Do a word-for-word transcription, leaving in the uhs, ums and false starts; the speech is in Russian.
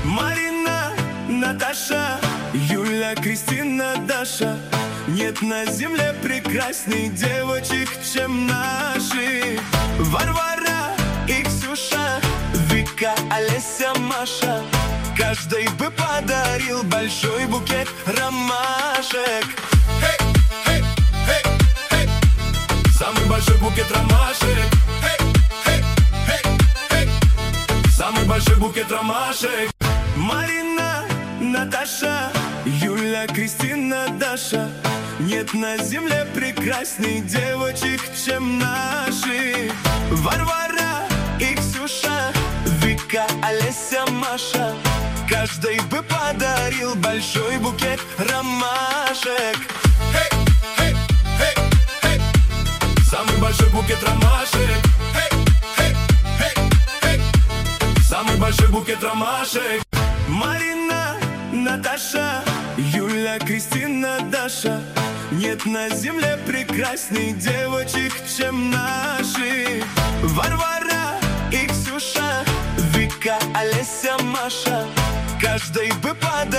Марина, Наташа, Юля, Кристина, Даша. Нет на земле прекрасней девочек, чем наши. Варвара и Ксюша, Вика, Олеся, Маша. Каждый бы подарил большой букет ромашек. Hey, hey, hey, hey. Самый большой букет ромашек. Hey, hey, hey, hey. Самый большой букет ромашек. Марина, Наташа, Юля, Кристина, Даша. Нет на земле прекрасней девочек, чем наши. Варвара и Ксюша, Вика, Олеся, Маша. Каждый бы подарил большой букет ромашек. Hey, hey, hey, hey. Самый большой букет ромашек. Hey, hey, hey, hey. Самый большой букет ромашек. Марина, Наташа, Юля, Кристина, Даша. Нет на земле прекрасней девочек, чем наши. Варвара и Ксюша, Вика, Олеся, Маша. Каждый бы подарил